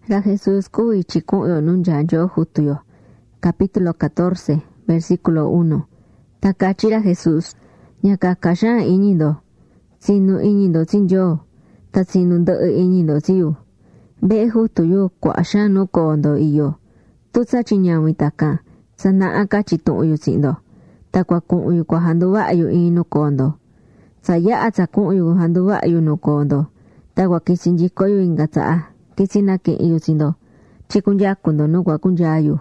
Ra Jesús cuy chikuyo nunjanyo jutuyo. Capítulo 14, versículo 1. Takachira Jesús. Ñakakashan iñindo. Sinu iñindo sinyo. Tatsinu ndo iñindo siyu. Be jutuyo kwashan no kondo iyo. Tutsa chiñawi taka. Sana akachituyo sindo. Takwa kuyo kwa handuwayo ino kondo. Saya atsakuyo handuwayo no kondo. Takwa kisinjikoyo ingatsaa. Kisinake iyo sindo. Chikunyakundo no kwa kunyayo.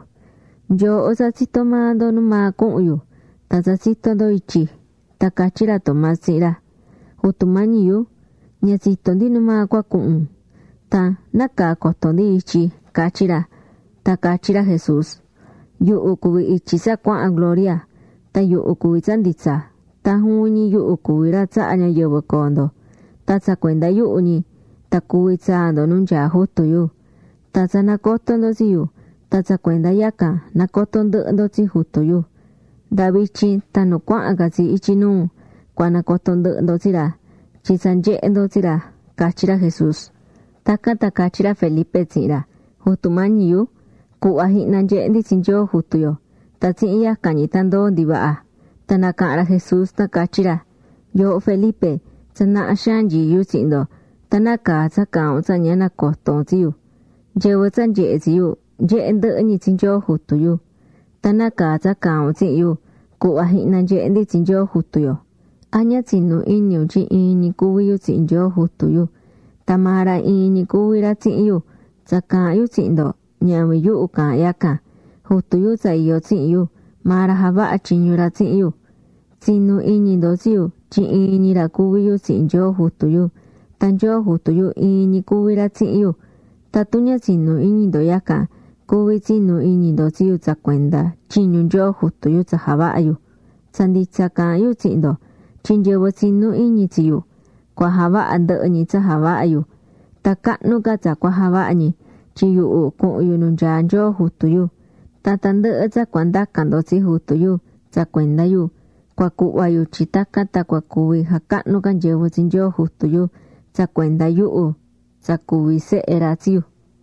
Yo osasito mando numa kuyo. Tasasito do ichi. Takachira tomasira. Utumaniyo. Nyasito di numa kwa kun. Ta naka kotondi ichi. Kachira. Takachira Jesús. Yu ukuwi ichi sa kwa gloria. Ta yu ukuwi sanditsa. Ta huñi yu ukuwi ratsa anya yewa kondo. Ta sa kwenda yu uni. Ta kuwi tsando nunja justo yu. Ta sa nakotondo si yu. Ta sa kwenda yaka nakotondo ndo si justo yu. Davichi ta no kwa agasi ichi nu. Kwa nakotondo ndo sira. Chisanje ndo sira. Kachira Jesús. Taka takachira Felipe sira. Justo mani yu. Kuwa hinanje ndi sinjo justo yo. Ta si iya kanyitando ndibaa. Ta nakara Jesús takachira. Yo Felipe. Sana ashanji yu sindo. Tanaka sakao sanyana koton siyu. Jewa sanje siyu. Je ndo ni sinjo justo yu. Tanaka sakao siyu. Kuwa hinanje ndi sinjo justo yo. Anya sinu inyo chi ini kuwiyu sinjo justo yu. Tamara ini kuwira siyu. Sakayu sindo. Nyami yu uka yaka. Justo yu sayo siyu. Mara haba achinyura siyu. Sinu ini do siyu. Chi ini ra kuwiyu sinjo justo yu. Tanjo justo yu ini kuwira siyu. Tatunya sinu ini do yaka. Kuwi sinu ini do siyu sa kwenda. Chinyu jo justo yu sa haba ayu. Sanditsa ka yu sindo. Chinjewa sinu ini siyu. Kwa haba ando ni sa haba ayu. Takanu ka sa kwa haba ani. Chiyu u kuyu nunjanjo justo yu. Tatando sa kwenda kando si justo yu. Sa kwenda yu. Kwa kuwa yu chitaka ta kwa kuwi hakanu kanjewa sinjo justo yu. Sa kwenda yu u. Sa kuwi se era siyu.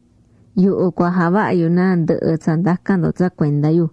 Yu u kwa haba ayu na ando sandakando sa kwenda yu.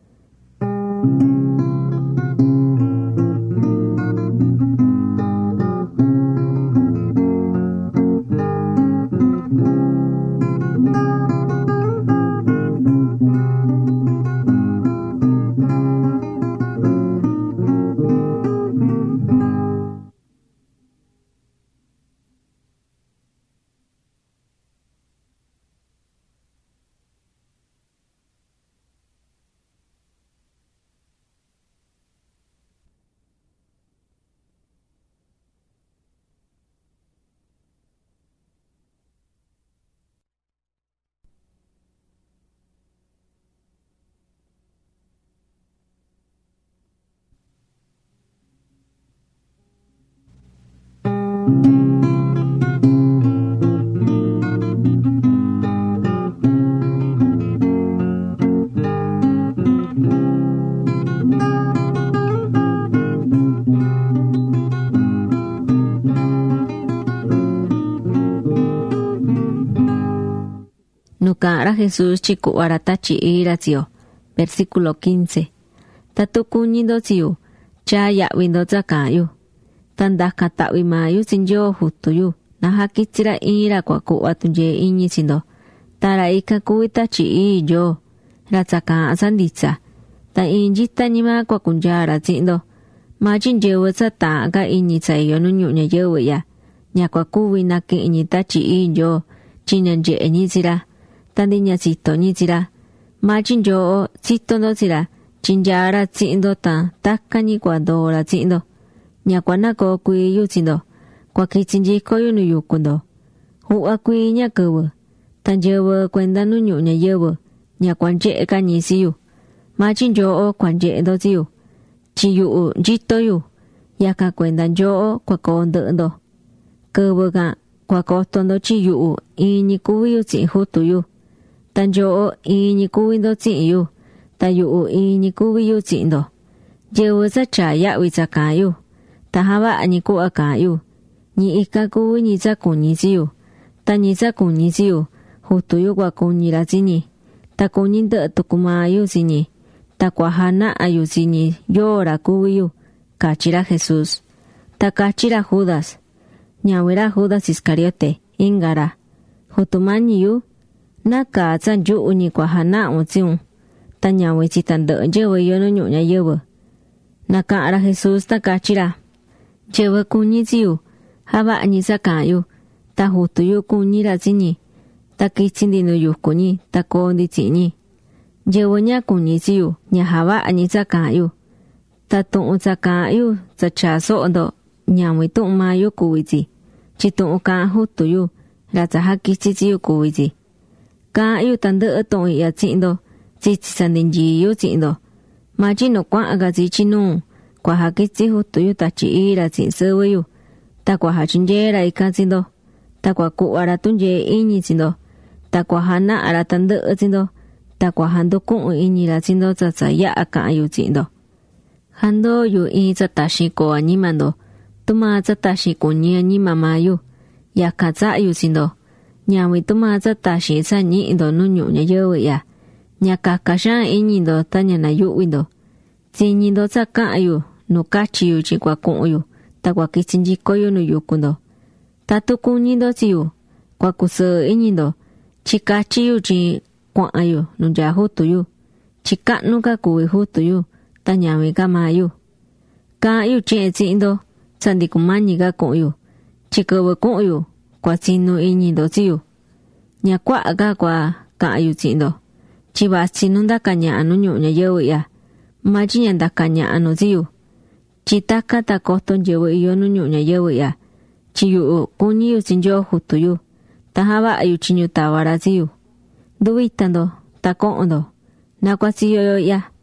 Nukara Jesús chiku aratachi iracio. Versículo 15. Tatukuñindo siu. Chaya windo zakayu. Tandaka tawi mayu sinjo justo yu. Nahakitsira ira kwa kuwa tunje inyi sindo. Tara ika kuwita chi iyo. Ratsaka asanditsa. Ta injita nima kwa kunjara sindo. Majin jewa sata aga inyi sayo nunyunya yewe ya. Nyakwa kuwi naki inyi tachi iyo. Chinyanje enyi sira. Tandinya sito ni sira. Majin jo sito no sira. Chinjara sindo ta. Taka ni kwa dora sindo. Nyakwa nako kui yu sindo. Kwa kichinjiko yu nu yukundo. Huwa kui nyakawa. Tanjewa kwenda nunyunya yewe. Nyakwa nje kanyi siyu. Majin jo kwanje do siyu. Chiyu jito yu. Yaka kwenda jo kwa kondo ndo. Kawa ga kwa kotondo chiyu. Ini kui yu si hutu yu. Tanjo ini kuwi ndo si yu. Tayu ini kuwi yu si ndo. Jewa sa chaya wisa kayu. Tahaba ani kuwa kayu. Ni ika kuwi ni sa kunyi siyu. Ta ni sa kunyi siyu. jutuyu kwa kuñira tsiñi, ta kuñi ndɨ'ɨ tuku mayu tsiñi, ta kuajana'a tsiñi yora kuwiyu, kachira Jesús. Ta kachira Judas, ñawira Judas Iscariote, ingara, jutumañiyu, naka tsanyu'uñi kuajana'u tsiun, ta ñawi tsitandɨ'ɨ nyɨvɨ iyo nu ñu'u ñayɨvɨ. Naka'ra Jesús ta kachira, yɨvɨ kuñi tsiyu, java'añi saka'yu, ta jutuyu kuñira tsiñi, ta kitsi ndi nu yukuñi, ta koo ndi tsi'ñi. Yɨvɨ ña kuñi tsiyu, ña java'añi saka'yu, ta tu'un saka'yu tsa chaso'o-ndo, ñawi tu'un mayu kuvi tsi, tyi tu'un ka'an jutuyu, ra tsa jakitsi tsiyu kuvi tsi. Ka'an yu tandɨ'ɨ tu'un i'ya tsi'ndo, tsitsi tsa ndi nyiyu tsi'ndo. Matyi nu kua'an tsi tyinuu, kuajakitsi jutuyu Tatyi Ii ra tsi'in sɨvɨ yu, ta kuajatyindyee ikan tsindo, ta kuaku'va tundyee iñi tsindo, ta kuajana'a tandɨ'ɨ tsindo, ta kuajanduku'un iñi tsindo tsa ya'a ka'an yu tsi'ndo. Jandoo yu in tsa taxin koo añimando, tumaa tsa taxin kuñi añima mayu, yakan tsa'yu tsindo, ñawi tumaa tsa taxin tsa ñi'indo nu ñu'u ñayɨvɨ i'ya, ña kaka xaan iñindo ta ña nayu'vindo. Tsiñindo tsa ka'an yu nu kachi yu tyi kuaku'un yu, ta kuakitsi nyiko yu nu yukundo. Tatu kuñindo tsiyu, kuakusɨɨ iñindo, tyi kachi yu tyi kua'an yu nu nyaa jutuyu, tyi ka'nu ka kuvi jutuyu, ta ñawi ka mayu. Ka'an yu tyi'e tsi'ndo, tsa ndi kumañi ka ku'un yu, tyi kɨvɨ ku'un yu, kuatsinu iñindo tsiyu. Ña kua'a ka kua ka'an yu tsi'ndo, tyi vatsi nu ndaka ña'a nu ñu'u ñayɨvɨ i'ya, matyi ña ndaka ña'a nu tsiyu. Tyi takan ta koto nyɨvɨ iyo nu ñu'u ñayɨvɨ i'ya, tyi yu'u kuñi yu tsi Nyoo jutuyu, ta java'a yu tyiñu tava ra tsiyu. Nduvita ndo, ta ko'on ndo, na kuatsiyo yo i'ya.